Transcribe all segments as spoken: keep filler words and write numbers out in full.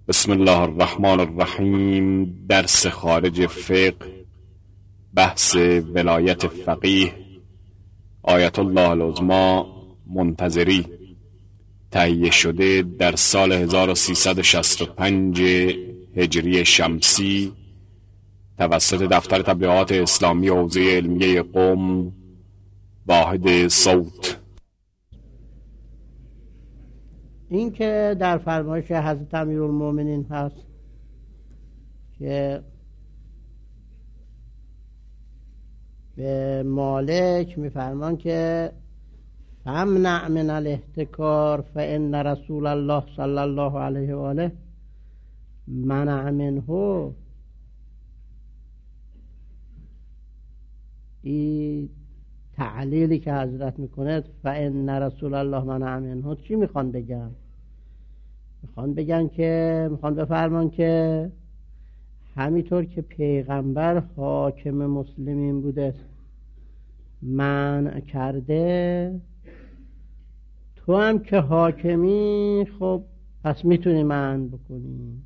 بسم الله الرحمن الرحیم. درس خارج فقه، بحث ولایت فقیه آیت الله العظمی منتظری، تهیه شده در سال هزار و سیصد و شصت و پنج هجری شمسی توسط دفتر تبلیغات اسلامی حوزه علمیه قم، واحد صوت. این که در فرمایش حضرت امیرالمومنین هست که به مالک میفرمان که فامنع من الاحتکار فان رسول الله صلی الله علیه و آله منع منه. این تعلیلی که حضرت میکنه فان رسول الله منع منه چی میخوان بگن؟ میخوان بگن که میخوان بفرمان که همینطور که پیغمبر حاکم مسلمین بوده منع کرده، تو هم که حاکمی خب پس میتونی منع بکنی.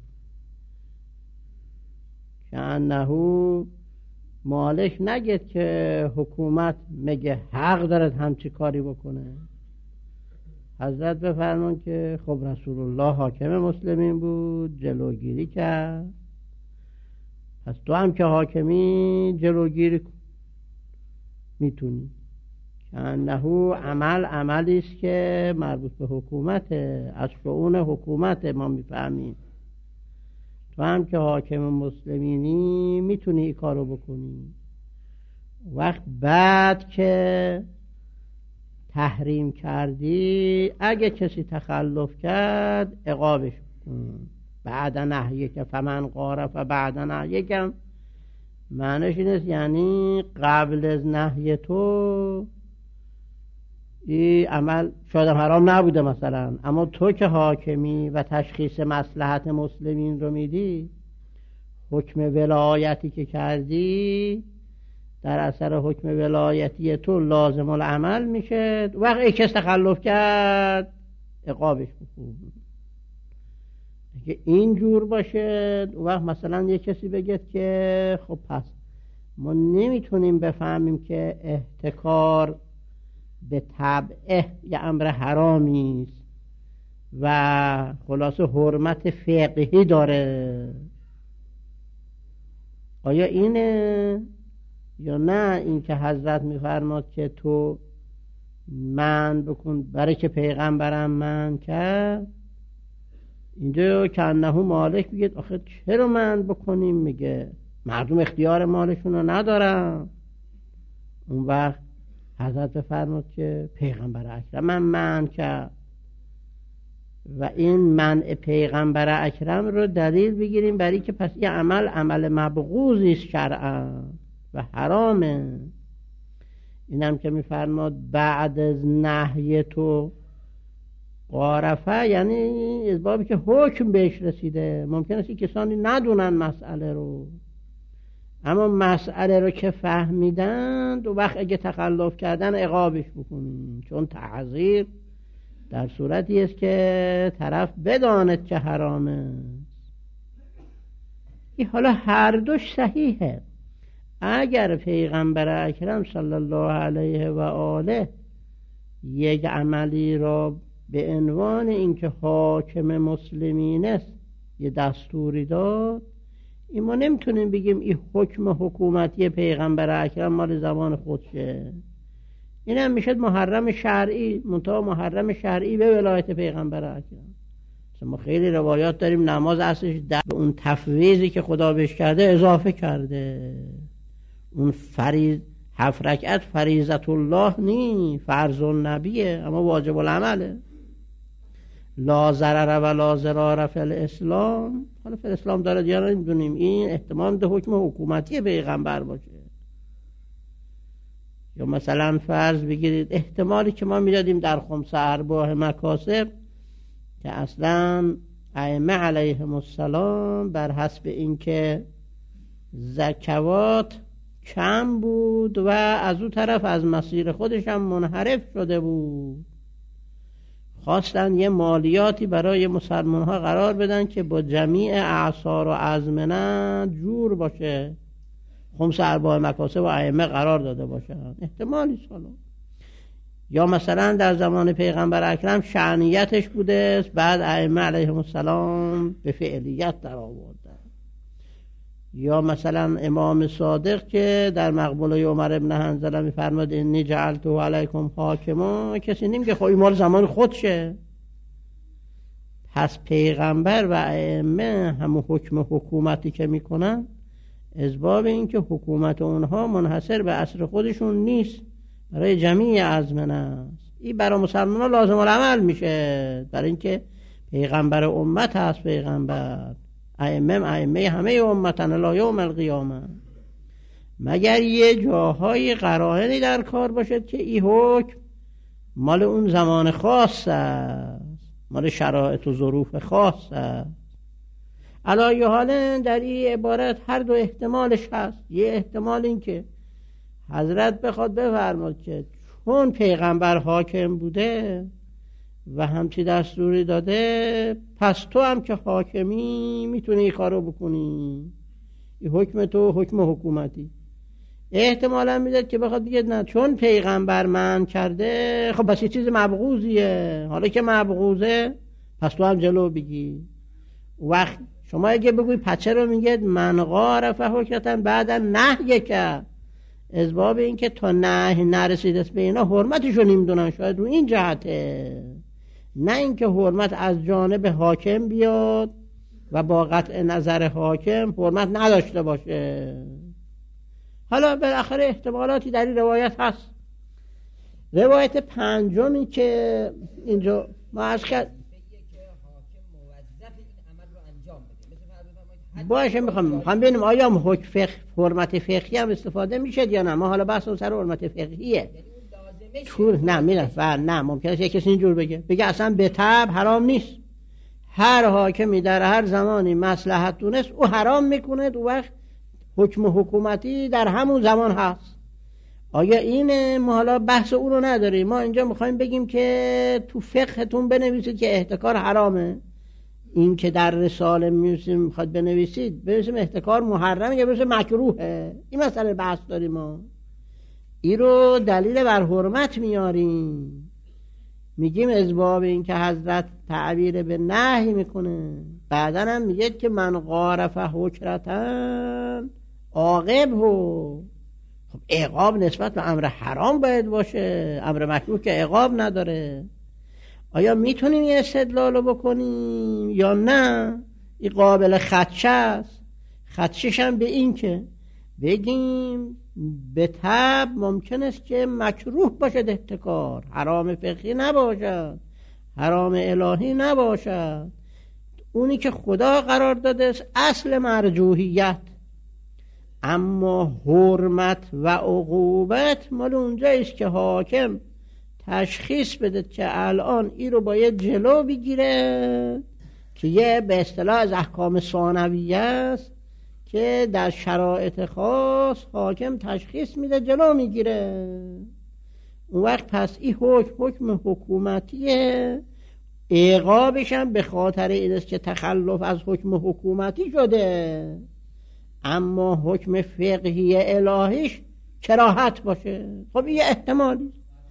که انهو مالک نگید که حکومت میگه حق دارد همچی کاری بکنه. حضرت بفرمون که خب رسول الله حاکم مسلمین بود، جلوگیری کرد، پس تو هم که حاکمی جلوگیری کن، میتونی. که انهو عمل عملی است که مربوط به حکومته، از شؤون حکومت ما میفهمیم. تو هم که حاکم مسلمینی میتونی این کارو بکنی. وقت بعد که تحریم کردی اگه کسی تخلف کرد عقابش بکن. بعد نهیه که فمن قارف بعد نهیه که معنیش این است یعنی قبل از نهی تو این عمل شاید حرام نبوده مثلا، اما تو که حاکمی و تشخیص مصلحت مسلمین رو میدی، حکم ولایتی که کردی در اثر حکم ولایتی تو لازم العمل میشه. وقت ای کس تخلف کرد عقابش بکن. اگه اینجور باشه وقت مثلا یه کسی بگید که خب پس ما نمیتونیم بفهمیم که احتکار به طبعه یه امر حرامی است و خلاصه حرمت فقهی داره، آیا اینه یا نه این که حضرت میفرماد که تو من بکن برای که پیغمبرم من کرد؟ اینجا که انهو مالک بگید آخه چرا من بکنیم؟ میگه مردم اختیار مالشون رو ندارن. اون وقت حضرت بفرماد که پیغمبر اکرم من من کرد و این منع پیغمبر اکرم رو دلیل بگیریم برای که پس این عمل عمل مبغوضی است شرعا و حرامه. اینم که میفرماد بعد از نهی تو قارفه، یعنی از بابی که حکم بهش رسیده. ممکن است کسانی ندونن مسئله رو، اما مسئله رو که فهمیدن دو وقت اگه تخلف کردن عقابش بکنین، چون تعذیر در صورتی است که طرف بداند که حرامه. این حالا هر دوش صحیحه. اگر پیغمبر اکرم صلی الله علیه و آله یک عملی را به عنوان اینکه حاکم مسلمین است یه دستوری داد، این ما نمیتونیم بگیم این حکم حکومتی پیغمبر اکرم مال زمان خودشه. این هم میشد محرم شرعی، منتها محرم شرعی به ولایت پیغمبر اکرم. ما خیلی روایات داریم نماز اصلش در به اون تفویضی که خدا بهش کرده اضافه کرده. اون فریض هفت رکعت فریضت الله نی، فرض النبیه، اما واجب العمله. لا ضرر و لا ضرار فی الاسلام. حالا فی الاسلام داره یا نمیدونیم، این احتمال ده حکم حکومتی پیغمبر باشه. یا مثلا فرض بگیرید احتمالی که ما میدادیم در خمس ارباح مکاسب که اصلا ائمه علیهم السلام بر حسب اینکه زکوات کم بود و از اون طرف از مسیر خودش هم منحرف شده بود، خواستن یه مالیاتی برای مسلمان ها قرار بدن که با جمیع اعصار و ازمنه جور باشه، خمس ارباع مکاسب و ائمه قرار داده باشن. احتمالی سالا یا مثلا در زمان پیغمبر اکرم شأنیتش بوده، بعد ائمه علیهم السلام به فعلیت در آوردن. یا مثلا امام صادق که در مقبوله عمر ابن حنظله میفرماد انی جعلته علیکم حاکما، کسی نمیگه خب این مال زمان خودشه. پس پیغمبر و ائمه همون حکم حکومتی که میکنن از باب این که حکومت اونها منحصر به عصر خودشون نیست، برای جمیع ازمنه است. این برای مسلمان ها لازم العمل میشه، برای اینکه پیغمبر امت هست. پیغمبر ائمه ائمه همه امتن الی یوم القیامه، مگر یه جاهای قرائنی در کار باشد که این حکم مال اون زمان خاص است، مال شرایط و ظروف خاص است. علی حال در این عبارت هر دو احتمالش هست. یه احتمال این که حضرت بخواد بفرماد که چون پیغمبر حاکم بوده و همچی دستوری داده، پس تو هم که حاکمی میتونی این کارو بکنی، این حکم تو حکم حکومتی. احتمالا میداد که بخواد بگه نه چون پیغمبر من کرده، خب پس یه چیز مبغوضیه، حالا که مبغوضه پس تو هم جلو بگی. وقت شما اگه بگوی پچه رو میگه من غارف حکمتن بعدا نهیه که از باب این که تا نه نرسید است به اینا حرمتشو نمیدونن، شاید رو این جهته، نه اینکه حرمت از جانب حاکم بیاد و با قطع نظر حاکم حرمت نداشته باشه. حالا بالاخره احتمالاتی در این روایت هست. روایت پنجمی که اینجا ما عرض کرد باشه، میخوام میخوام ببینیم آیا حکم فقه حرمت فقهی هم استفاده میشه یا نه. ما حالا بحث سر حرمت فقهیه. چون نه میره و نه ممکنه یک کسی اینجور بگه بگه اصلا به طبع حرام نیست، هر حاکمی در هر زمانی مصلحت دونست او حرام میکنه، دو وقت حکم حکومتی در همون زمان هست. آیا اینه؟ ما حالا بحث اون رو نداریم. ما اینجا میخوایم بگیم که تو فقهتون بنویسید که احتکار حرامه. این که در رساله میخواد بنویسید بنویسیم احتکار محرمه یا بنویسیم مکروهه. این مسئله بحث داریم. ما این رو دلیل بر حرمت میاریم، میگیم از باب این که حضرت تعبیر به نهی میکنه، بعدا هم میگه که من غارف حکرتن عاقب هو. خب عقاب نسبت به امر حرام باید باشه، امر مکروه که عقاب نداره. آیا میتونیم یه استدلالو بکنیم یا نه؟ این قابل خدشه است. خدشش هم به این که بگیم به طبع ممکن است که مکروه باشد احتکار، حرام فقهی نباشد، حرام الهی نباشد، اونی که خدا قرار داده است اصل مرجوحیت. اما حرمت و عقوبت مال اونجاییست که حاکم تشخیص بده که الان این رو باید جلو بگیره، که یه به اصطلاح از احکام ثانویه است که در شرایط خاص حاکم تشخیص میده جلو میگیره. اون وقت پس این حکم حکم حکومتیه، عقابش هم به خاطر این است که تخلف از حکم حکومتی شده. اما حکم فقهی الهیش کراهت باشه. خب این احتمالی.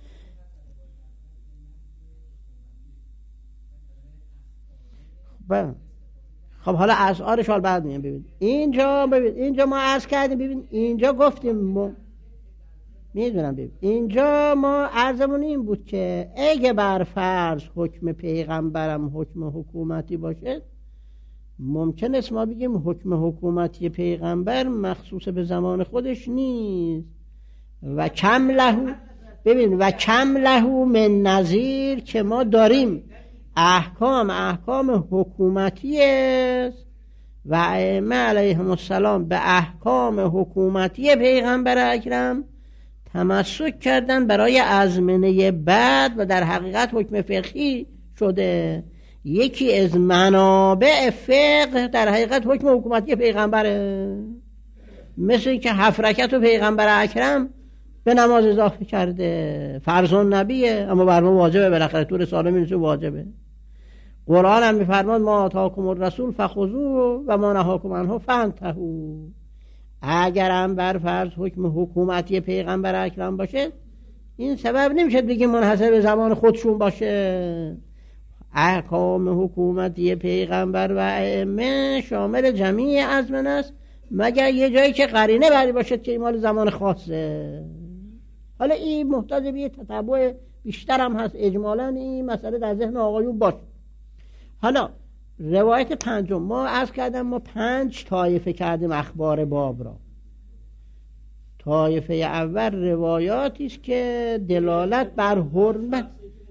خب خب حالا اشعارش حال بعد میگم. ببین اینجا ببین اینجا ما عرض کردیم، ببین اینجا گفتیم ما میدونم، ببین اینجا ما عرضمون این بود که اگه بر فرض حکم پیغمبرم حکم حکومتی باشه، ممکن است ما بگیم حکم حکومتی پیغمبر مخصوص به زمان خودش نیست و کم لهو، ببین و کم لهو من نظیر که ما داریم احکام احکام حکومتی است و ائمه علیهم السلام به احکام حکومتی پیغمبر اکرم تمسک کردن برای ازمنه بعد و در حقیقت حکم فقهی شده. یکی از منابع فقه در حقیقت حکم حکومتی پیغمبره، مثل که هفت رکعت و پیغمبر اکرم به نماز اضافه کرده، فرضون نبیه اما بر ما واجبه، بالاخره تو رساله می‌نویسه واجبه. قرآن هم می‌فرماد ما آتاکم الرسول فخذوه و ما نهاکم عنه فانتهوا. اگر هم بر فرض حکم حکومتی پیغمبر اکرم باشه، این سبب نمیشه بگیم منحصر به زمان خودشون باشه. احکام حکومتی پیغمبر و ائمه شامل جمیع ازمنه است، مگر یه جایی که قرینه بری باشد که این مال زمان خاصه. حالا این محتاج به تتبع بیشتر هم هست، اجمالاً این مسئله در ذهن آقایون باشه. حالا روایت پنجم، ما عرض کردم ما پنج طایفه کردیم اخبار باب را. طایفه اول روایاتی است که دلالت بر حرمت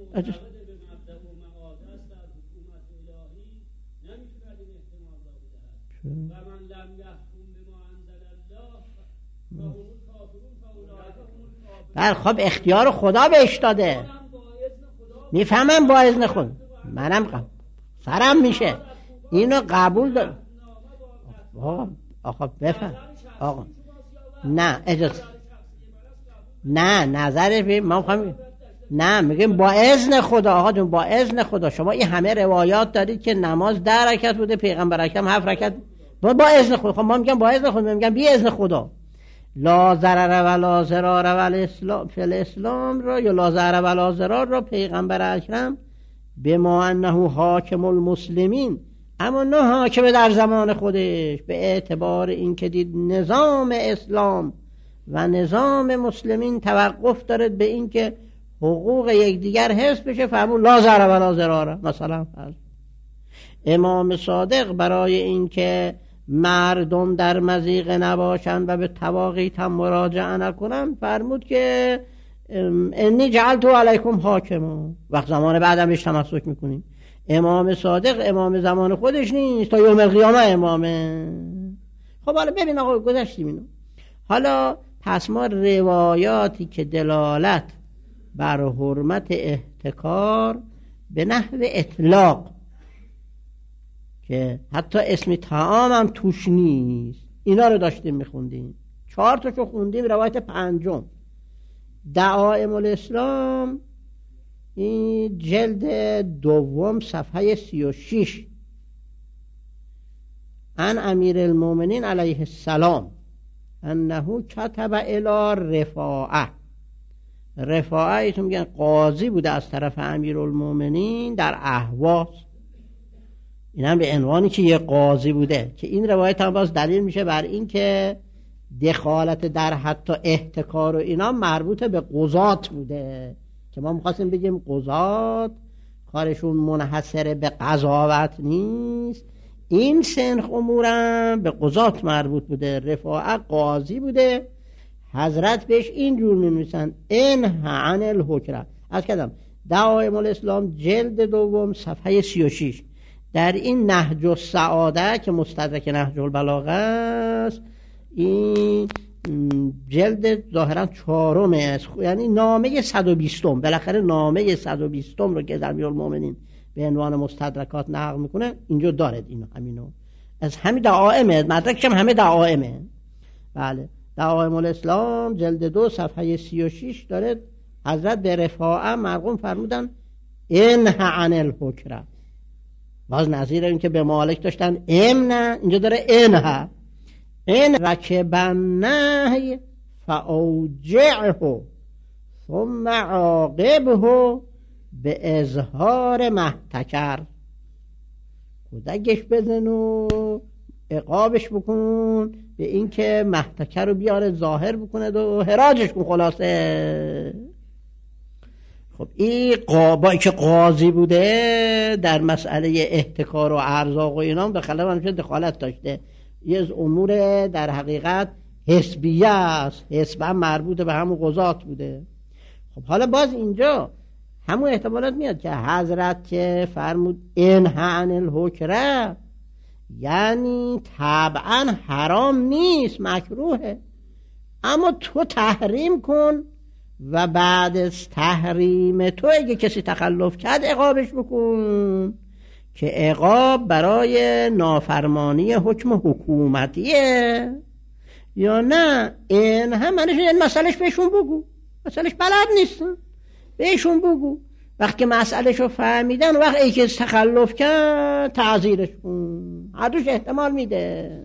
بر خب اختیار خدا بهش داده، میفهمم با اذن خود، منم قبول سرم میشه اینو قبول دارم. آقا آقا بفهم آقا نه اجازه نه نظر بی ما خواهیم نه میگیم با اذن خدا. آقا جون با اذن خدا. شما این همه روایات دارید که نماز ده رکعت بوده، پیغمبر اکرم هفت رکعت. با با اذن خدا. خب ما میگم با اذن خدا، میگم بی اذن خدا. لا ضرر ولا ضرار والاسلام فی الاسلام را یا لا ضرر ولا ضرار را پیغمبر اکرم به ما انه حاکم المسلمین، اما نه حاکم در زمان خودش، به اعتبار این که دید نظام اسلام و نظام مسلمین توقف دارد به این که حقوق یکدیگر حفظ بشه، فرمود لا ضرر ولا ضرار. مثلا فرض امام صادق برای این که مردم در مضیق نباشند و به تواقیت هم مراجعه نکنند فرمود که انی جعلت علیکم حاکما. وقت زمان بعدم بهش تمسک میکنیم. امام صادق امام زمان خودش نیست، تا یوم القیامه امامه. خب حالا ببین آقا گذشتیم اینو. حالا پس ما روایاتی که دلالت بر حرمت احتکار به نحو اطلاق که حتی اسم طعام هم توش نیست، اینا رو داشتیم میخوندیم. چهار تاشو خوندیم. روایت پنجم دعائم الاسلام، این جلد دوم صفحه سی و شش، ان امیر المومنین علیه السلام انه کتب الی رفاعه. رفاعه ایتون میگن قاضی بوده از طرف امیر المومنین در اهواز. این هم به عنوانی که یه قاضی بوده، که این روایت هم باز دلیل میشه بر این که دخالت در حتی احتکار و اینا مربوط به قضات بوده، که ما میخواستیم بگیم قضات کارشون منحصر به قضاوت نیست، این سنخ امورم به قضات مربوط بوده. رفاعه قاضی بوده، حضرت بهش اینجور می‌نویسن انه عن الحکره. از کدام دعائم الاسلام جلد دوم صفحه سی و شش. در این نهج السعاده که مستدرک نهج البلاغه است، این جلد ظاهرا چهارم است، یعنی نامه صد و بیستم. بالاخره نامه صد و بیستم رو که امیرالمومنین به عنوان مستدرکات نقل میکنه اینجا دارد. اینو همینو از همین دعائمه، مدرکش هم همه دعائمه. بله دعائم الاسلام جلد دو صفحه سی و شش داره. حضرت به رفاعه مرقوم فرمودن انه عن الحکره. باز نظیر این که به مالک داشتن امنه، اینجا داره انه. این رکب النهی فاوجعه ثم عاقبه به اظهار محتکر. کودکش بزن و عقابش بکن به این که محتکر رو بیاره ظاهر بکنه و حراجش کن. خلاصه خب این قابایی که قاضی بوده در مسئله احتکار و ارزاق و اینا دخالت منشه دخالت داشته. یه از امور در حقیقت حسبیه است، حسب هم مربوط به همون قضات بوده. خب حالا باز اینجا همون احتمالات میاد که حضرت که فرمود انه عن الحکره، یعنی طبعا حرام نیست، مکروهه، اما تو تحریم کن و بعد از تحریم تو اگه کسی تخلف کرد عقابش بکن، که عقاب برای نافرمانی حکم حکومتیه. یا نه این هم منش این مسئلهش بهشون بگو، مسئلهش بلد نیستن بهشون بگو. وقتی مسئلهش رو فهمیدن وقت ای که تخلف کرد تعذیرش کن، هر دوش احتمال میده.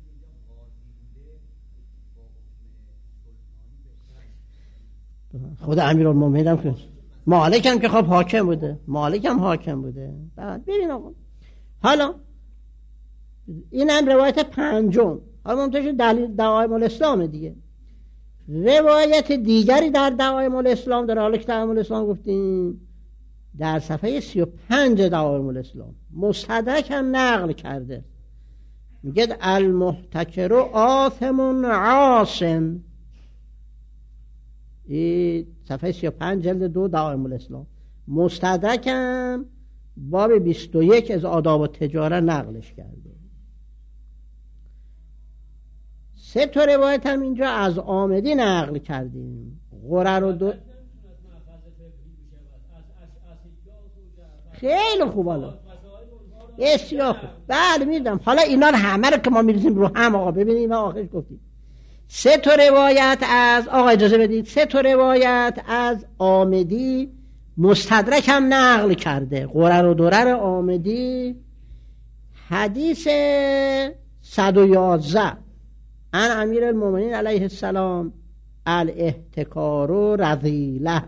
خود امیرالمومنین هم که مالک هم که خب حاکم بوده، مالک هم حاکم بوده. بعد ببین آقا حالا این هم روایت پنجم. حالا منتظر دلیل دعایم الاسلام دیگه. روایت دیگری در دعایم الاسلام در حالا که دعایم الاسلام گفتیم در صفحه سی و پنج دعایم الاسلام مستدرک هم نقل کرده، میگه المحتکر آثم عاصم. این صفحه سی و پنج جلد دو دعایم الاسلام مستدرک هم باب بیست و یک از آداب و تجاره نقلش کرده. سه تا روایت هم اینجا از آمدی نقل کردیم. غرر و دو خیلی خوب، حالا بسیار خوب. بله میدونم. حالا اینا همه رو که ما میریزیم رو هم آقا ببینیم ما آخرش گفتیم سه تا روایت از آقا اجازه بدید سه تا روایت از آمدی مستدرک هم نقل کرده. غرر و درر آمدی حدیث صد و یازده ان امیرالمومنین علیه السلام الاحتکار و رذیله.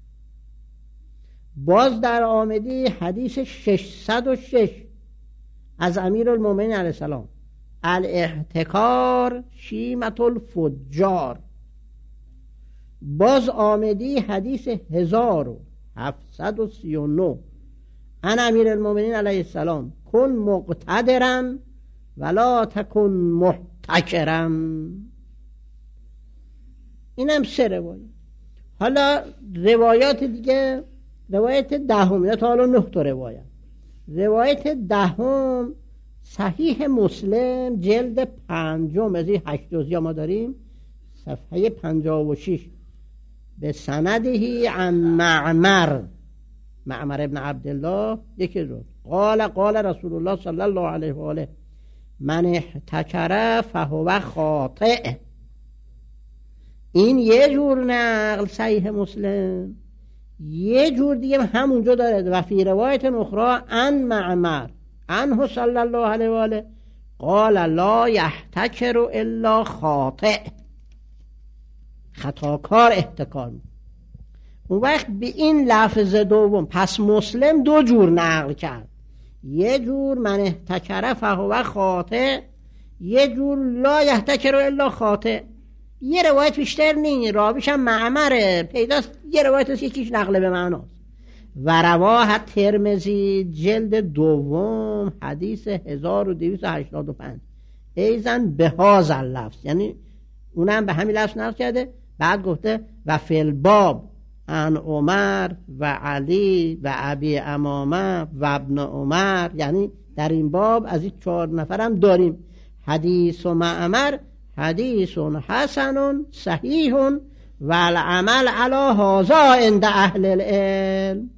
باز در آمدی حدیث ششصد و شش از امیرالمومنین علیه السلام الاحتکار شیمت الفجار. باز آمدی حدیث هزار و هفتصد و سی و نه ان امیرالمومنین علیه السلام کن مقتدرا ولا تکن محتکرا. اینم سه روایت. حالا روایات دیگه، روایت دهم یا تا حالا نه تا روایت. روایت دهم صحیح مسلم جلد پنجم از این هشت جزئی ما داریم صفحه پنجاه و شش به سندهی عن معمر معمر ابن عبدالله یکی رو قال قال رسول الله صلی الله علیه و آله من احتکر فهو خاطئ. این یه جور نقل صحیح مسلم، یه جور دیگه همونجا داره و فی روایت اخرى عن معمر عنه صلی الله علیه و آله قال لا یحتکر الا خاطئ. خطاکار احتکار. اون وقت به این لفظ دوم پس مسلم دو جور نقل کرد، یه جور من احتکر فهو خاطئ، یه جور لا یحتکر الا خاطئ. یه روایت بیشتر نی، راویش هم معمره پیداست، یه روایت هست یکیش نقل به معناست. و رواه ترمذی جلد دوم حدیث هزار و دویست و هشتاد و پنج ایزن به هذا لفظ، یعنی اونم به همین لفظ نقل کرده. بعد گفته و فی الباب عن عمر و علی و ابی امامه و ابن عمر، یعنی در این باب از این چهار نفرم داریم. حدیث و معمر حدیث حسن صحیح و العمل علی هذا عند اهل العلم.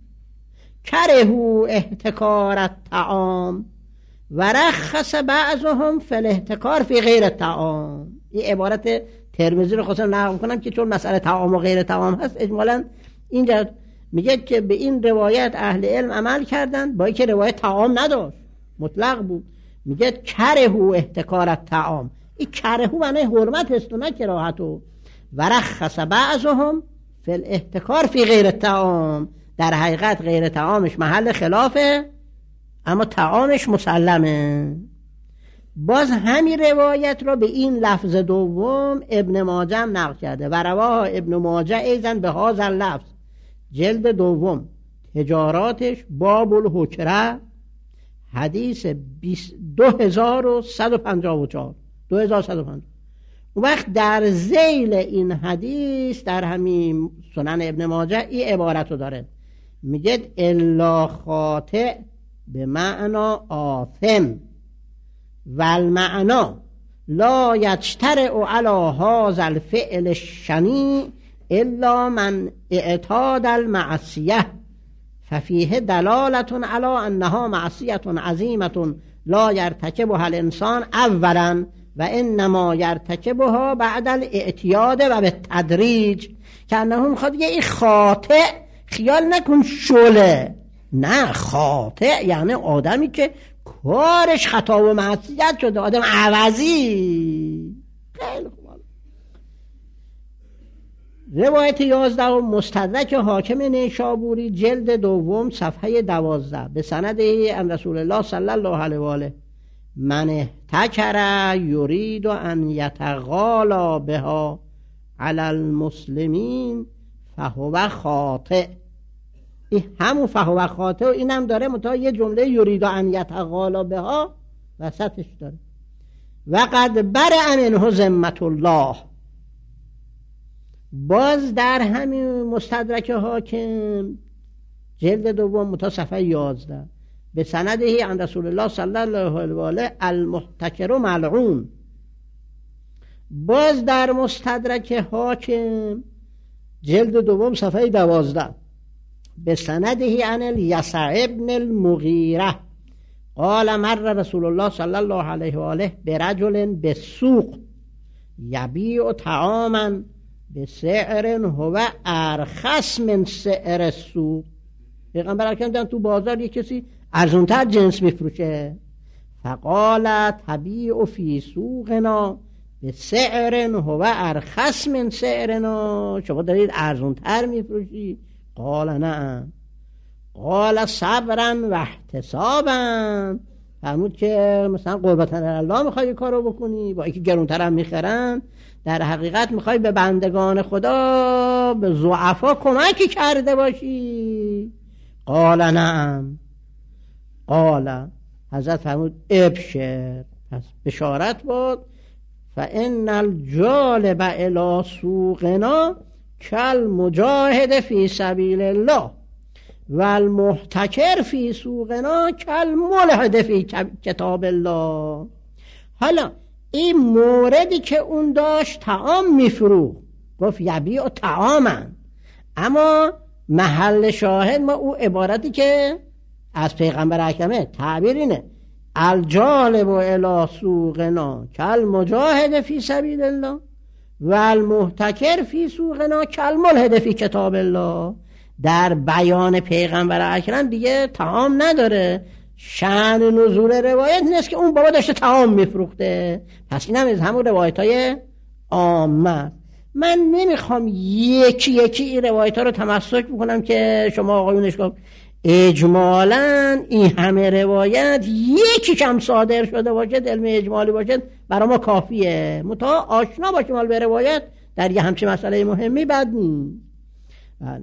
کرهوا احتکار الطعام و رخص بعضهم فی الاحتکار فی غیر الطعام. این عبارت ترمذی رو خواستم نقل کنم که چون مسئله طعام و غیر طعام هست اجمالاً اینجا میگه که به این روایت اهل علم عمل کردن با اینکه روایت طعام نداشت، مطلق بود. میگه کرهوا احتکار الطعام، این کرهو معنی حرمت است و نه کراهتو. و رخص بعضهم فی الاحتکار فی غیر الطعام، در حقیقت غیر طعامش محل خلافه اما طعامش مسلمه. باز همین روایت رو به این لفظ دوم ابن ماجه هم نقل کرده و رواه ابن ماجه ایزن به هذا اللفظ جلد دوم تجاراتش باب الحکره حدیث دو هزار و صد و پنجاه و چهار دو هزار و صد و پنجاه. اون وقت در ذیل این حدیث در همین سنن ابن ماجه این عبارت رو داره، میگه الا خاطئ به معنا آثم و المعنا لا یجترئ علی هذا الفعل الشنیع الا من اعتاد المعصیه ففیه دلالة علی انها معصیه عظیمه لا یرتکبها الانسان اولا و انما یرتکبها بعد الاعتیاد و به تدریج، که انه میخواد یه این خاطئ، خیال نکن شله، نه خاطئ یعنی آدمی که کارش خطا و معصیت شده، آدم عوضی. خیلی خوب. روایت یازده و مستدرک حاکم نیشابوری جلد دوم صفحه دوازده به سند ان رسول الله صلی الله علیه و آله من احتکر یرید ان یتغالا بها علی المسلمین فهو خاطئ. این همون فهو خاطئ و اینم داره، متا یه جمله یرید ان یتغالا بها وسطش داره. و قد برأ منه ذمة الله. باز در همین مستدرک حاکم جلد دوم متا صفحه یازده به سنده عن رسول الله صلی الله علیه و آله المحتکر ملعون. باز در مستدرک حاکم جلد دوم صفحه دوازده به سنده عن الیسع ابن المغیره قال مر رسول الله صلی الله علیه و آله برجل بالسوق یبیع طعاما بسعر هو ارخص من سعر السوق. پیغمبر اکرم دیدن تو بازار یک کسی ارزونتر جنس میفروشه، فقال تبیع فی سوقنا بسعر هو ارخص من سعرنا، شما دارید ارزونتر میفروشی؟ قال نعم. قال صبرا و احتسابا، فرمود که مثلا قربتن الله میخوای کارو بکنی، با اینکه گرونتر هم میخرن، در حقیقت میخوای به بندگان خدا، به ضعفا کمکی کرده باشی. قال نعم. قال حضرت فرمود ابشر، پس بشارت باد، فان الجالب الی سوقنا کل مجاهد فی سبیل الله و المحتکر فی سوقنا کل ملحد فی کتاب الله. حالا این موردی که اون داشت طعام میفروخت، گفت یبیع طعامن، اما محل شاهد ما او عبارتی که از پیغمبر اکرمه تعبیر اینه الجالب الی سوقنا کل مجاهد فی سبیل الله و المحتکر فی سوقنا کل ملحد فی کتاب الله. در بیان پیغمبر اکرم دیگه طعام نداره. شأن نزول روایت نیست که اون بابا داشته طعام میفروخته، پس این هم از همون روایت های عامه. من نمیخوام یکی یکی این روایت ها رو تمسک بکنم که شما آقایونش گفت اجمالاً این همه روایت یکی کم صادر شده باشد، علم اجمالی باشد، برای ما کافیه. متا آشنا باشیم حال به روایت در یه همچین مسئله مهمی بد نیست. بله.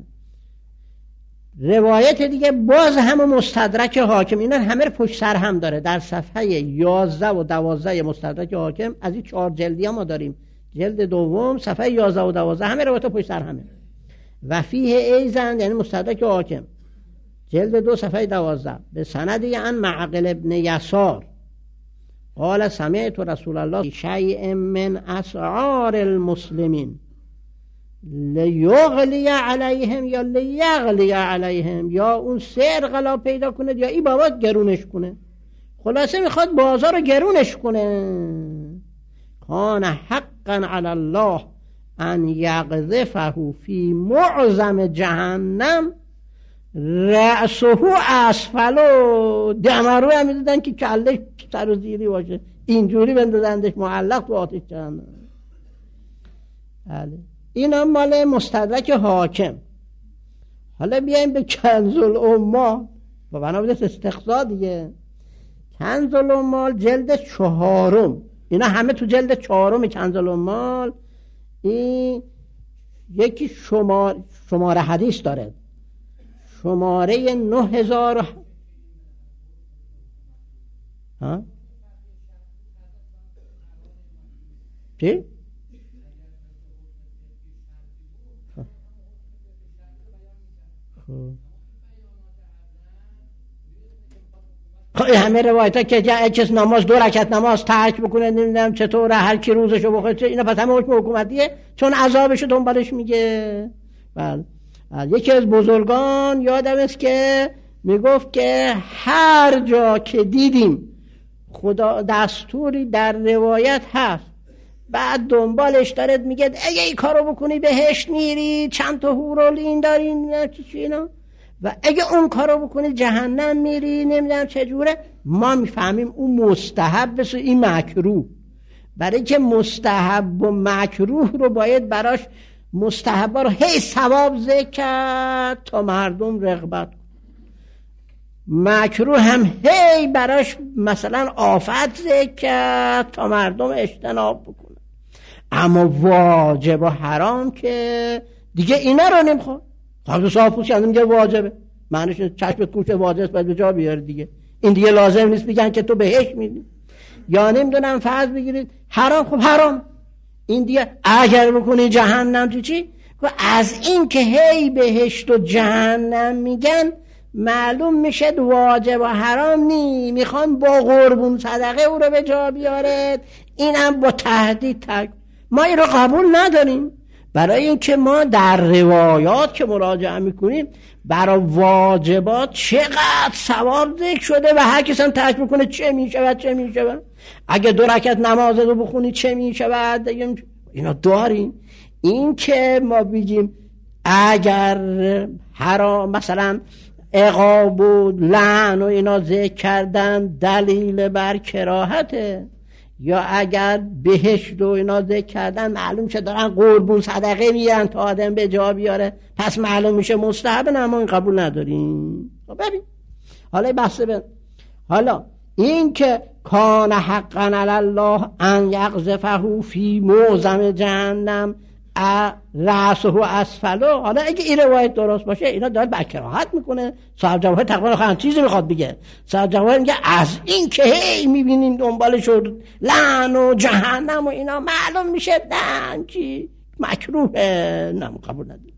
روایت دیگه باز همه مستدرک حاکم، اینا همه رو پشت سر هم داره. در صفحه یازده و دوازده مستدرک حاکم، از این چهار جلدی ها ما داریم، جلد دوم صفحه یازده و دوازده همه روایت پشت سر همه. و فیه ایزن یعنی مستدرک حاکم جلد دو صفحه دوازده به سندی عن معقل ابن یسار قال سمعت رسول الله شیء من اسعار المسلمین لیغلی علیهم یا لیغلی علیهم، یا اون سعر غلا پیدا کنه یا این بابا گرونش کنه. خلاصه میخواد بازار رو گرونش کنه. کان حقا علی الله ان یقذفه فی معظم جهنم رأسه اسفلو، دمرو هم میدادن که کلش سر و زیری باشه، اینجوری بندازندش معلق تو آتش جهنم. بله. این هم مال مستدرک حاکم. حالا بیایم به کنز الاموال و بنابراین استقصا دیگه. کنز الاموال جلد چهارم، اینا همه تو جلد چهارم کنز الاموال. این یکی شمار شماره حدیث داره، شماره نه هزار. ها چی؟ خب همه روایت ها که کس نماز دو رکعت نماز ترک بکنه نمیدونم چطور هر کی روزشو بخوره، اینا پس همه حکم حکومتیه چون عذابشو دنبالش میگه. بله. یکی از بزرگان یادم است که میگفت که هر جا که دیدیم خدا دستوری در روایت هست، بعد دنبالش دارد میگه اگه این کارو بکنی بهشت میری، چند تا حورالعین دارین چی اینا، و اگه اون کارو بکنی جهنم میری، نمیدونم چجوره. ما میفهمیم اون مستحب بس این مکروه، برای که مستحب و مکروه رو باید براش مستحبا رو هی ثواب ذکر کرد تا مردم رغبت، مکروه هم هی براش مثلا آفت ذکر کرد تا مردم اجتناب بکنن. اما واجب و حرام که دیگه اینا رو نمیخواد. خب صاحبوش یعنی میگه واجبه، معنیش چشمت کوچه واجب باید به جا بیاره دیگه، این دیگه لازم نیست بگن که تو بهش میدی. یا نمیدونم فرض بگیرید حرام، خب حرام، این دیگه اگر بکنی جهنم تو چی؟ از این که هی بهشت و جهنم میگن معلوم میشه واجب و حرام نی، میخوان با قربون صدقه او رو به جا بیارد، اینم با تهدید تک. ما این رو قبول نداریم، برای اینکه ما در روایات که مراجعه میکنیم برای واجبات چقدر ثواب ذکر شده و هر کس هم ترک میکنه چه میشود چه میشود. اگه دو رکعت نماز رو بخونی چه میشود، اینا داریم. این که ما بگیم اگر حرام مثلا عقاب و لعن و اینا ذکر کردن دلیل بر کراهته، یا اگر بهشت و اینا ذکر کردن معلوم شد دارن قربون صدقه میارن تا آدم به جا بیاره، پس معلوم میشه مستحب، نه ما این قبول نداریم. ببین حالا بحث ببین، حالا این که کان حقا علی الله ان یقذفه فی معظم جهنم رأسه و اسفله، حالا اگه این روایت درست باشه اینا داره بر کراهت میکنه. صاحب جواهر تقریبا خواهد چیزی میخواد بگه، صاحب جواهر میگه از این که هی میبینیم دنبالش لعن و جهنم و اینا معلوم میشه نه چی مکروهه، نه قبول نداریم.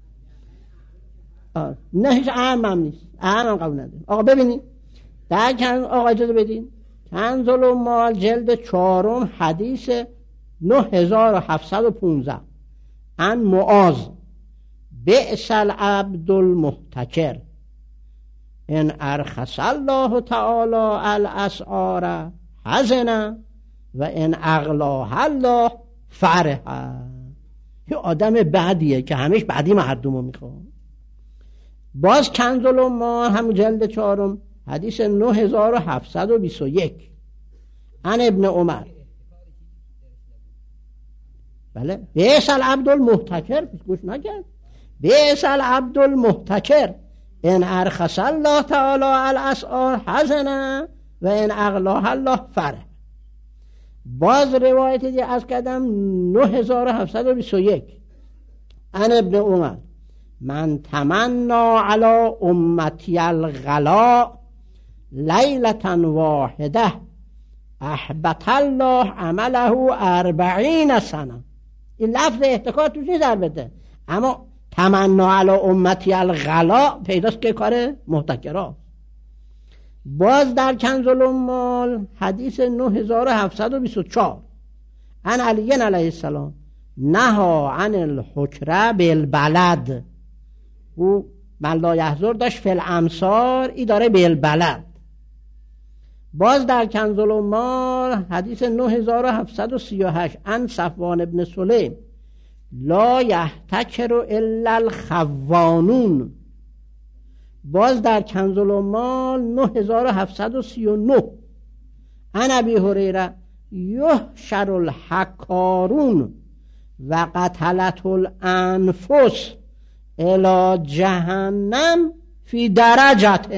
نه هیچ اهم هم نیست، اهم هم قبول نداریم. آقا ببینید در کنز، آقا اجازه بدین، کنز المال جلد چهارم حدیث نه هزار و هفتصد و پانزده ان معاذ بئس العبد المحتکر ان ارخص الله تعالی الاسعار حزن و ان اغلاها الله فرح. یه آدم بعدیه که همیشه بعدی مردم رو میخواد. باز کنز المال همون جلد چهارم حدیث نه هزار و هفتصد و بیست و یک ان ابن عمر، بله، بیس العبد المحتکر، گوش نکرد، بیس العبد المحتکر ان ارخص الله تعالی الاسعار حزن و ان اغلاها الله فرح. باز روایت دیگه از کردم نه هزار و هفتصد و بیست و یک ان ابن عمر من تمنا علی امتی الغلا لیلة واحده احبط الله عمله اربعین سنه. این لفظ احتکار توش نیست البته، اما تمنا علی امتی الغلا پیداست که کار محتکرات. باز در کنز المال حدیث نه هزار و هفتصد و بیست و چهار ان علی علیه السلام نها عن الحکره بالبلد، او من لا یحضر داشت فی الامصار، ای داره بالبلد. باز در کنز المال حدیث نه هزار و هفتصد و سی و هشت ان صفوان ابن سلیم لا یحتکر الا الخوانون. باز در کنز المال نه هزار و هفتصد و سی و نه ان ابی هریره یحشر الحکارون و قتلت الانفس الی جهنم فی درجت.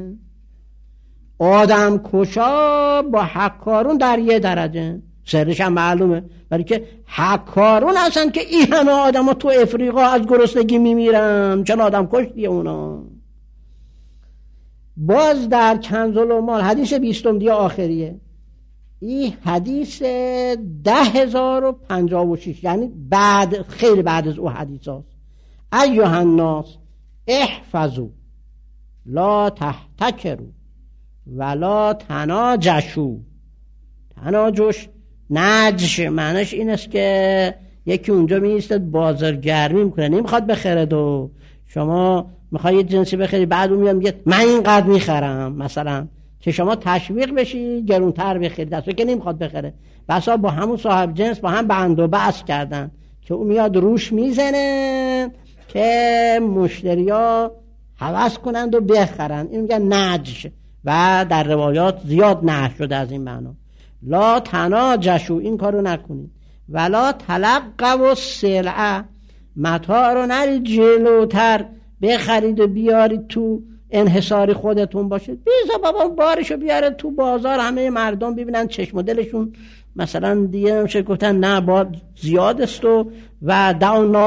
آدم کشا با حکارون در یه درجه، سرش هم معلومه، برای که حکارون هستن که این همه آدم ها تو افریقا از گرسنگی میمیرن، چون آدم کشتیه اونا. باز در کنز المال حدیث بیستم دیگه آخریه، این حدیث ده هزار و پنجاه و شش، یعنی بعد، خیلی بعد از او حدیث هاست. ایها الناس احفظوا لا تحتکروا ولا تناجشوا. تناجش نجش معنیش این است که یکی اونجا میایستد بازارگرمی میکنه، نمیخواد بخره، و شما میخوای یه جنسی بخری، بعد اون میاد میگه من اینقدر میخرم، مثلا که شما تشویق بشی گرونتر بخرید، دستو که نمیخواد بخره. بسا با همون صاحب جنس با هم بند و بست کردن که اون میاد روش میزنه که مشتریا هوس کنند و بخرند. این میگن نجش و در روایات زیاد نجش شده از این معنا. لا تناجشو، این کارو نکنید. ولا تلقوا السلعه، متاع رو نرید جلوتر بخرید و بیارید تو انحصاری خودتون باشید. بیزا بابا بارشو بیاره تو بازار، همه مردم ببینن چشم و دلشون مثلا دیگه نمیشه گفتن نه با زیاد است و و داون.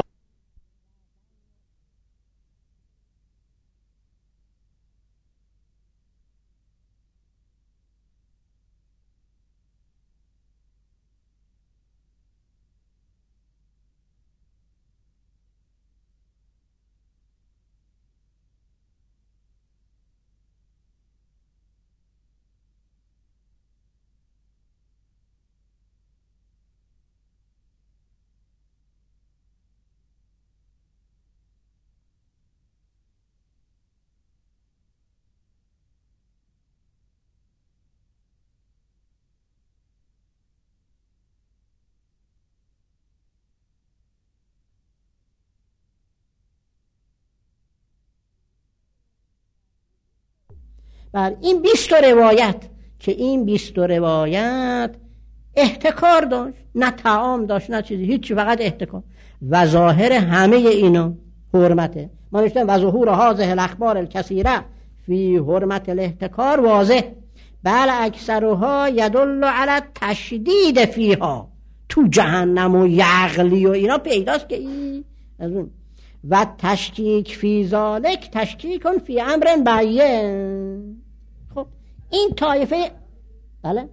بر این بیست روایت که این بیست روایت احتکار داشت، نه طعام داشت نه چیزی، هیچی، فقط احتکار. و ظاهر همه اینو حرمته. ما نشتیم و ظهور هذه الاخبار الکثیره فی حرمت الاحتکار واضح، بل اکثرها یدل علی تشدید فیها، تو جهنم و یغلی و اینا پیداست که این از اون. و تشکیک فی ذالک تشکیکون فی امر بیین. خب این طایفه، بله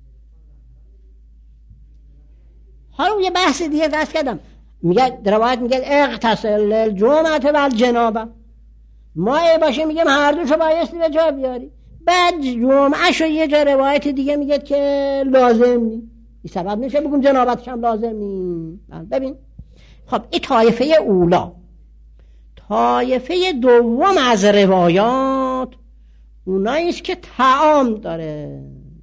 حالا یه بحث دیگه دست کردم، میگه روایت میگه اغتسل الجمعه و الجنابه، ما ای باشه میگیم هر دوشو بایستی به جا بیاری، بعد جمعه شو یه جا روایت دیگه میگه که لازم نی، این سبب میشه بگم جنابتش هم لازم نی. ببین خب این طایفه اولا. طایفه دوم از روایات اوناییست که طعام داره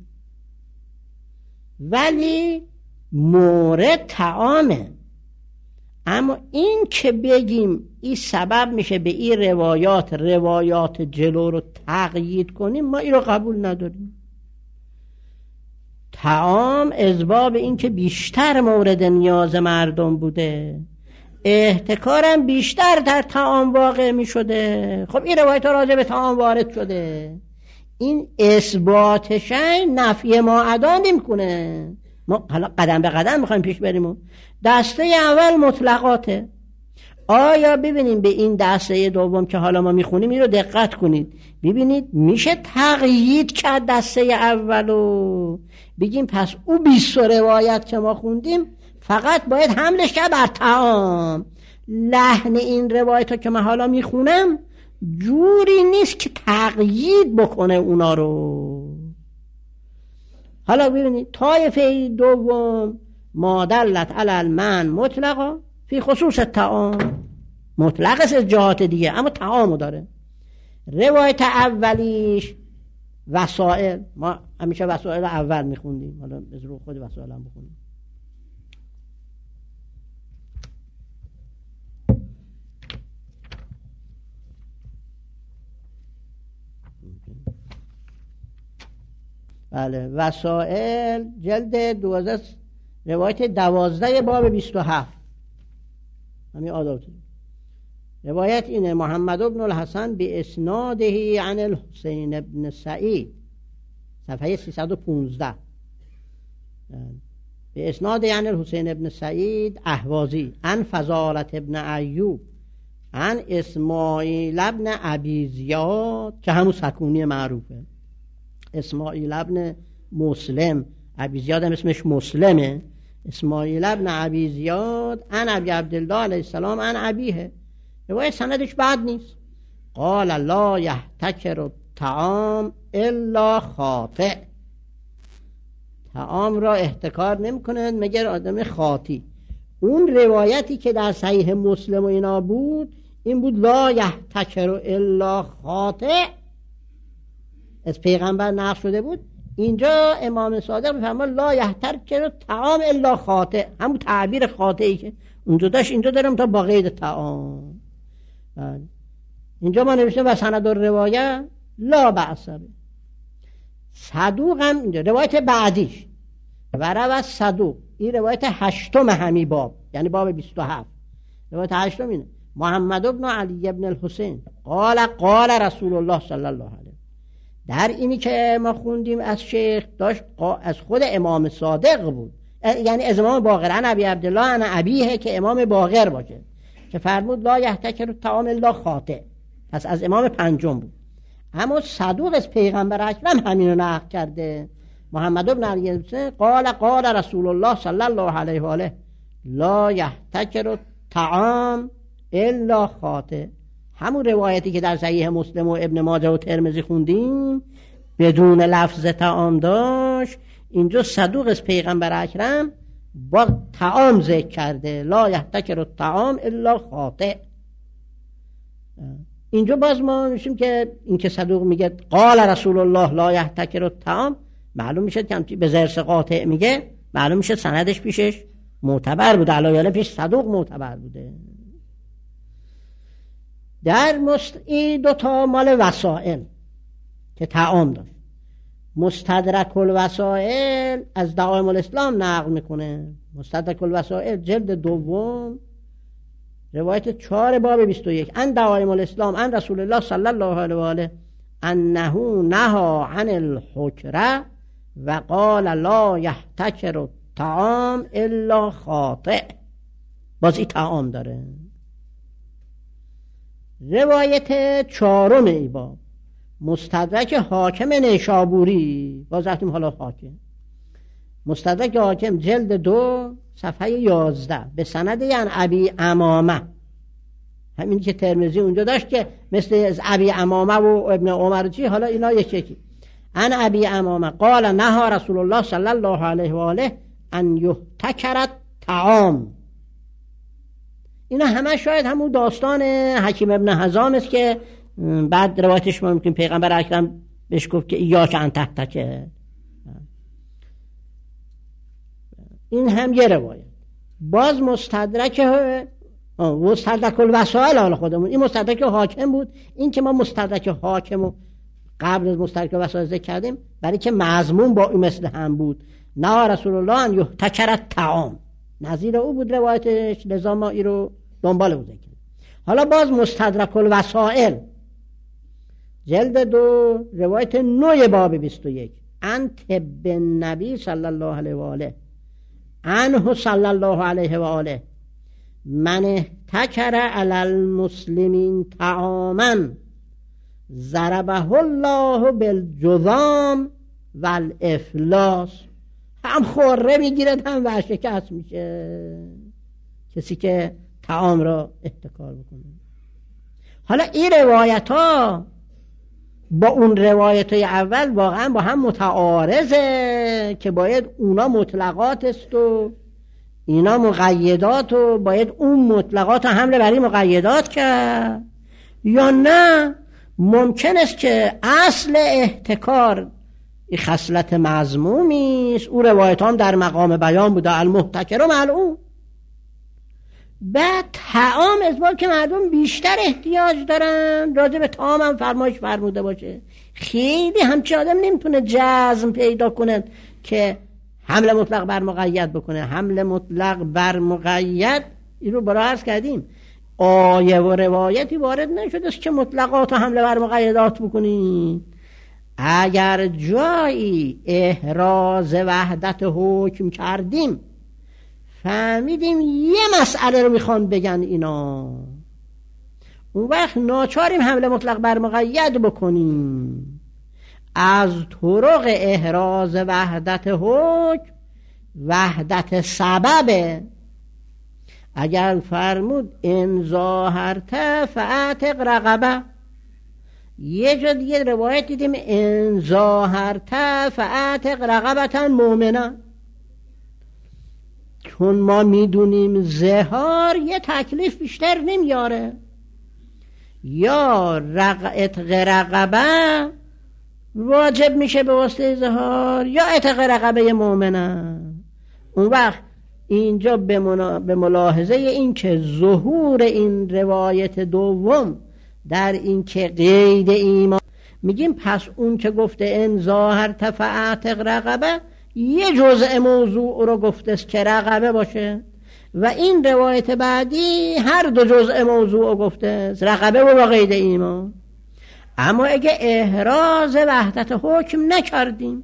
ولی مورد طعامه، اما این که بگیم این سبب میشه به این روایات روایات جلو رو تقیید کنیم، ما این رو قبول نداریم. طعام اسباب این که بیشتر مورد نیاز مردم بوده، احتکارم بیشتر در طعام واقع می شده. خب این روایت ها راجع به طعام وارد شده، این اثباتش نفی ما ادا نمی‌کنه. ما حالا قدم به قدم میخوایم پیش بریم. دسته اول مطلقاته. آیا ببینیم به این دسته دوم که حالا ما میخونیم این رو دقت کنید، ببینید میشه تقیید کرد دسته اولو، بگیم پس او بیست روایت که ما خوندیم فقط باید حملش کرد بر طعام. لحن این روایت ها که من حالا میخونم جوری نیست که تقیید بکنه اونا رو. حالا ببینید طایفه دوم ما دلت علی المن مطلقا فی خصوص الطعام، مطلق است از جهات دیگه اما طعامو داره. روایت اولیش وسائل، ما همیشه وسائل اول میخوندیم، حالا از رو خود وسائل هم بخونیم. بله وسائل جلد دوازده روایت دوازده باب بیست و هفت همین آداب. روایت اینه محمد بن الحسن به اسناده عن الحسین ابن سعید، صفحه سیصد و پانزده، به اسناده عن الحسین ابن سعید اهوازی عن فضالت ابن ایوب عن اسماعیل ابن ابی زیاد که همون سکونی معروفه، اسماعیل ابن مسلم، ابی زیاد هم اسمش مسلمه، اسماعیل ابن ابی زیاد عن ابی عبدالله علیه السلام عن ابیه. روایت سندش بد نیست. قال لا یحتکر الطعام الا خاطئ، طعام را احتکار نمی کنند مگر آدم خاطی. اون روایتی که در صحیح مسلم و اینا بود این بود لا یحتکر الا خاطئ، از پیغمبر نقل شده بود. اینجا امام صادق میفرماد لا یحتکر طعام الا خاطئ، همون تعبیر خاطئی که اونجا داشت اینجا دارم تا با قید طعام. اینجا ما نوشته و سند الروایه لا بأس به. صدوق هم اینجا روایت بعدیش و روایت صدوق، این روایت هشتم همی باب، یعنی باب بیست و هفت. روایت هشتم اینه محمد ابن علی ابن الحسین قال قال رسول الله صلی الله علیه. در اینی که ما خوندیم از شیخ داشت از خود امام صادق بود، یعنی از امام باقر، انا ابی عبدالله انا ابیه، که امام باقر باشه که فرمود لا یحتکر الطعام الا خاطئ، پس از امام پنجم بود. اما صدوق از پیغمبر اکرم همین رو نقل کرده. محمد ابن علی الحسین قال قال رسول الله صلی الله علیه و آله لا یحتکر الطعام الا خاطئ. همون روایتی که در صحیح مسلم و ابن ماجه و ترمذی خوندیم بدون لفظ طعام داشت، اینجا صدوق از پیغمبر اکرم با طعام ذکر کرده لا یحتکر الطعام الا خاطئ. اینجا باز ما میشیم که این که صدوق میگه قال رسول الله لا یحتکر الطعام، معلوم میشه که به زرس قاطع میگه، معلوم میشه سندش پیشش معتبر بوده، علایاله پیش صدوق معتبر بوده. در مست... این دوتا مال وسائل که طعام داشت. مستدرک الوسائل از دعائم الاسلام نقل میکنه. مستدرک الوسائل جلد دوم روایت چهار باب بیست و یک ان دعائم الاسلام ان رسول الله صلی الله علیه و آله انه نهى عن الحکره و قال لا یحتکر الطعام الا خاطئ. باز این طعام داره. روایت چهارم ای باب مستدرک حاکم نیشابوری، باز رفتیم حالا حاکم، مستدرک حاکم جلد دو صفحه یازده به سند یعنی ابی امامه، همین که ترمذی اونجا داشت که مثل از ابی امامه و ابن عمر چی، حالا اینا یکی یکی. ان ابی امامه قال نهى رسول الله صلی الله علیه و آله ان یحتکر طعام. اینا همه شاید همون داستان حکیم ابن حزام است که بعد روایتش ما میگیم پیغمبر اکرم بهش گفت که یا که ان تحتکر. این هم یه روایت. باز مستدرک مستدرک الوسائل حال خودمون، این مستدرک حاکم بود. این که ما مستدرک حاکم و قبل از مستدرک الوسائل ذکر کردیم برای که مضمون با این مثل هم بود. نه رسول الله ان یحتکر الطعام، نظیر او بود روایتش، لذا ما این رو دنبال بود ذکر. حالا باز مستدرک الوسائل جلد دو روایت نوع باب بیست و یک ان طب نبی صلی الله علیه و آله عنه صلی الله علیه و آله من احتکر علی المسلمین طعاما ضربه الله بالجذام والافلاس. هم خوره میگیرد هم ورشکست میشه کسی که طعام را احتکار بکنه. حالا این روایت ها با اون روایت های اول واقعا با هم متعارضه که باید اونا مطلقات است و اینا مقیدات و باید اون مطلقات حمله برای مقیدات کرد، یا نه ممکن است که اصل احتکار این خصلت مذمومی است. او روایت هم در مقام بیان بوده المحتکر و ملعون. بعد طعام ازبار که مردم بیشتر احتیاج دارن، راجع به طعام هم فرمایش فرموده باشه. خیلی همچی آدم نمیتونه جزم پیدا کنه که حمله مطلق بر مقید بکنه. حمله مطلق بر مقید این رو برای عرض کردیم آیه و روایتی وارد نشده است که مطلقات و حمله بر مقیدات بکنی. اگر جایی احراز وحدت حکم کردیم فهمیدیم یه مسئله رو میخوان بگن اینا، اون وقت ناچاریم حمله مطلق بر مقید بکنیم. از طرق احراز وحدت حکم وحدت سببه. اگر فرمود ان ظاهرت فاعتق رقبه، یه جا دیگه روایت دیدیم ان ظاهرت فاعتق رقبتا مؤمنه. چون ما میدونیم زهار یه تکلیف بیشتر نمیاره، یا رقعت رقبه واجب میشه به واسطه ظهار یا عتق رقبه مؤمنه. اون وقت اینجا به, منا... به ملاحظه این که ظهور این روایت دوم در این که قید ایمان میگیم، پس اون که گفته ان ظاهر تفع عتق رقبه یه جزء موضوع رو گفته است که رقبه باشه و این روایت بعدی هر دو جزء موضوع رو گفته است، رقبه و با قید ایمان. اما اگه احراز وحدت حکم نکردیم،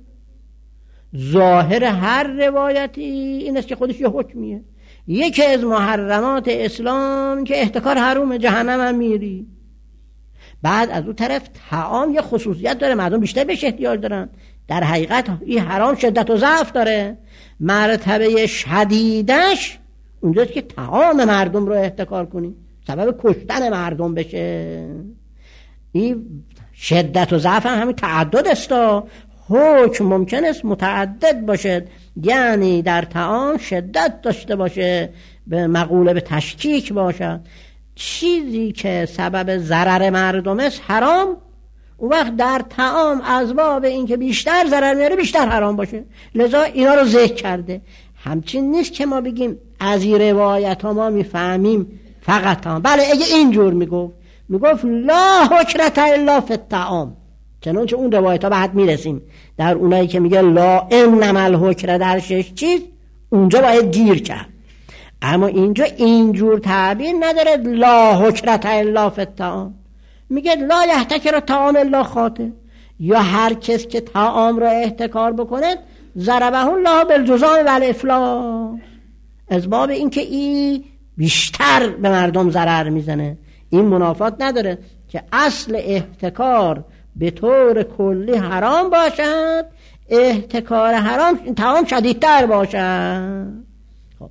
ظاهر هر روایتی این است که خودش یه حکمیه. یکی از محرمات اسلام که احتکار حروم، جهنم هم میری. بعد از اون طرف طعام یه خصوصیت داره، مردم بیشتر بهش احتیاج دارن. در حقیقت این حرام شدت و ضعف داره، مرتبه شدیدش اونجاست که طعام مردم رو احتکار کنی، سبب کشتن مردم بشه. این شدت و ضعف هم همین تعدد است. حکم ممکن است متعدد باشد، یعنی در طعام شدت داشته باشه، به مقوله به تشکیک باشه. چیزی که سبب ضرر مردم است حرام، اون وقت در طعام از باب این که بیشتر ضرر میاره بیشتر حرام باشه. لذا اینا رو ذکر کرده. همچین نیست که ما بگیم از این روایت ها ما میفهمیم فقط هم. بله اگه اینجور میگفت میگفت لا حکرت الا فی الطعام، چنانچه اون روایت ها بعد میرسیم در اونایی که میگه لا انما الحکر در شش چیز، اونجا باید گیر کرد. اما اینجا اینجور تعبیر نداره لا حکرت الا فی الطعام، میگه لا یحتکر الطعام الا خاطئ، یا هر کس که طعام را احتکار بکنه ضربه الله بالجزام و الافلاس، از باب این که این بیشتر به مردم ضرر میزنه. این منافات نداره که اصل احتکار به طور کلی حرام باشد، احتکار حرام طعام شدیدتر باشد. خب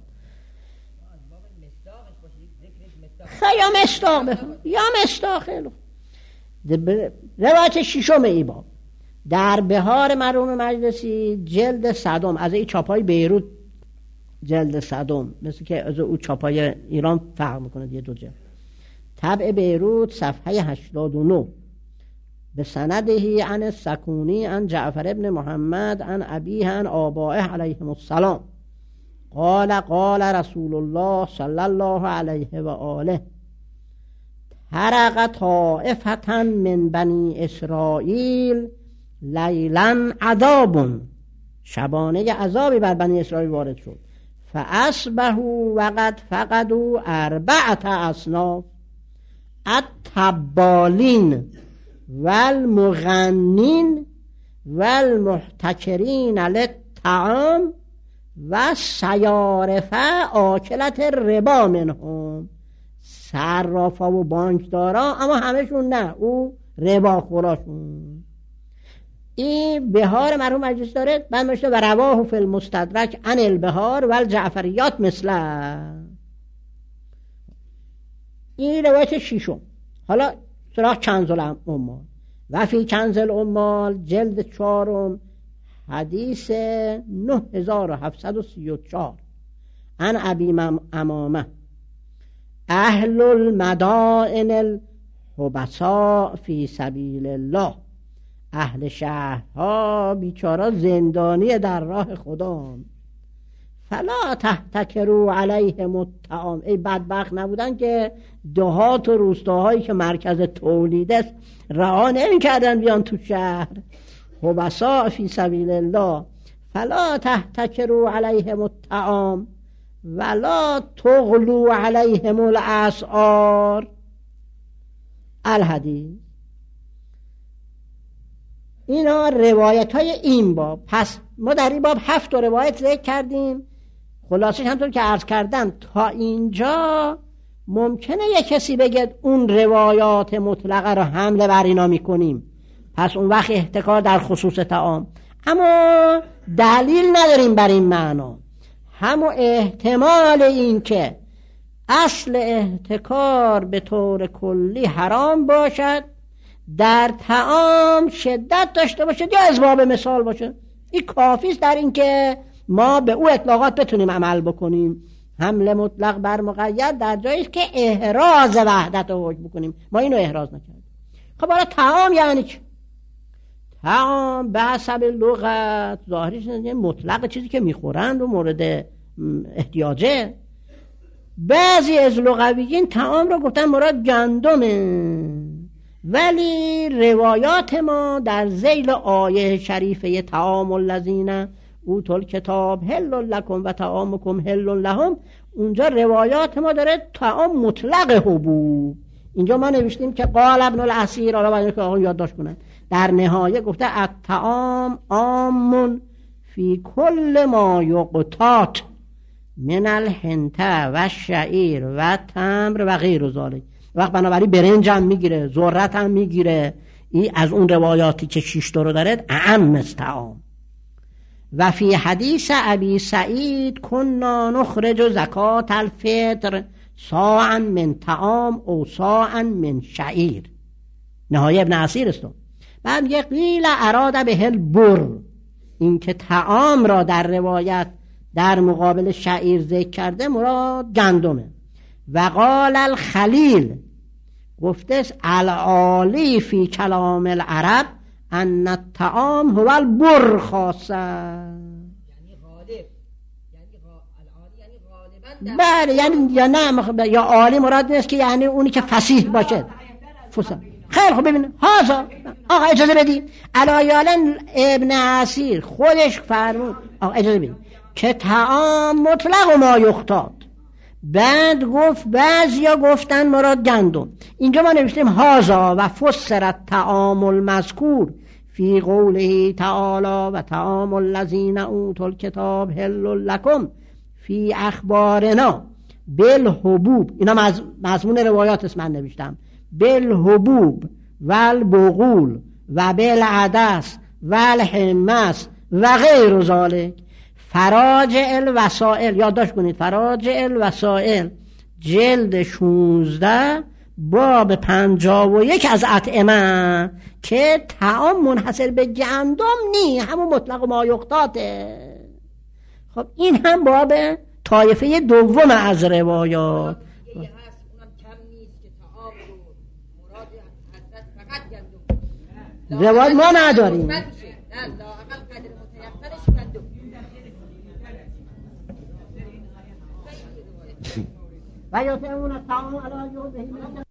یا مصداق بفهم یا مصداق. روایت ششم ای باب در بهار مرحوم مجلسی جلد صدم، از این چاپای بیروت جلد صدم، مثل که از او چاپای ایران فرق میکنه یه دو جلد، طبع بیروت صفحه هشتاد و نه، به سندهی عن السکونی عن جعفر ابن محمد عن ابیه عن آبائه علیهم السلام قال قال رسول الله صلی الله علیه و آله حرق طائفة من بنی اسرائیل لیلا عذاب، شبانه عذابی بر بنی اسرائیل وارد شد، فاصبحوا وقد فقدوا اربعة اصناف التبالین والمغنین والمحتکرین للطعام و سیارفه آکلت ربا منهم، صرافا و بانکدارا، اما همشون نه، او ربا خوراشون. این بهار مرحوم مجلس داره بعد مشته و رواه فی المستدرک عن البهار و الجعفریات مثله. این روایت شیشم. حالا سراغ کنز الاموال و فی کنز الاموال جلد چهارم حدیث نه هزار و هفتصد و سی و چهار عن ابی امامه اهل المدائن الحبساء فی سبیل الله، اهل شهرها بیچارا زندانی در راه خدا، فلا تحتکروا علیهم الطعام، ای بدبخت نبودن که دهات و روستاهایی که مرکز تولید است رها نمی کردن بیان تو شهر. حبساء فی سبیل الله فلا تحتکروا علیهم الطعام ولا تغلوا علیهم الاسعار. الحدیث. اینا روایت های این باب. پس ما در این باب هفت روایت ذکر کردیم. خلاصش همطور که عرض کردم تا اینجا ممکنه یک کسی بگه اون روایات مطلقه رو حمله بر اینا میکنیم، پس اون وقت احتکار در خصوص طعام، اما دلیل نداریم بر این معنا. همون احتمال این که اصل احتکار به طور کلی حرام باشد، در طعام شدت داشته باشد یا اسباب مثال باشد، این کافی است در این که ما به او اطلاقات بتونیم عمل بکنیم. حمله مطلق بر مقید در جایی که احراز وحدت رو حکم بکنیم، ما اینو احراز نکردیم. خب حالا طعام یعنی چه؟ تعام به حسب لغت ظاهرش مطلق چیزی که میخورند و مورد احتیاجه. بعضی از لغویین تعام رو گفتن مراد گندمه، ولی روایات ما در ذیل آیه شریفه تعام الذین اوتوا الکتاب حل لکم و طعامکم حل لهم، اونجا روایات ما داره تعام مطلق حبوب. اینجا ما نوشتیم که قال ابن الاسیر، حالا باید که آقا یادداشت کنن، در نهایه گفته الطعام عام فی کل ما یقتات من الحنطه و شعیر و تمر و غیر ذالک. وقت بنابراین برنج هم میگیره، ذرت هم میگیره، این از اون روایاتی که شش تا رو داره اعم از طعام. و فی حدیث ابی سعید کنا نخرج زکات الفطر صاعا من طعام او صاعا من شعیر. نهایه ابن عصیر است. بعد میگه قیل اراد به البر، این که طعام را در روایت در مقابل شعیر ذکر کرده مراد گندمه. و قال الخلیل، گفته العالی فی کلام العرب ان الطعام هو البر خاصه، یعنی غالب، یعنی العالی یعنی غالبا، بله یعنی یا نه یا عالی مراد نیست که یعنی اونی که فصیح باشه. فصیح خیلی خوب. ببین هازا آقا اجازه بدید، علایالن ابن عصیر خودش فرمود، آقا اجازه بدید که طعام مطلق و ما یختاد. بعد گفت بعضیا گفتن مراد گندم. اینجا ما نوشتیم هازا و فسرت طعام المذکور فی قوله تعالی و طعام الذین اوتوا الکتاب حل لکم فی اخبارنا بالحبوب. اینا مضمون روایات است، من نوشتم بالحبوب و البغول و بالعدس و الحمص و غیر ذالک. فراجع الوسائل، یادداشت کنید، فراجع الوسائل جلد شونزده باب پنجاه و یک از اطعمه که طعام منحصر به گندم نی، همون مطلق ما یقتاته. خب این هم باب طایفه دوم از روایات. روایت ما نداریم. و یطعمون الطعام علی حبه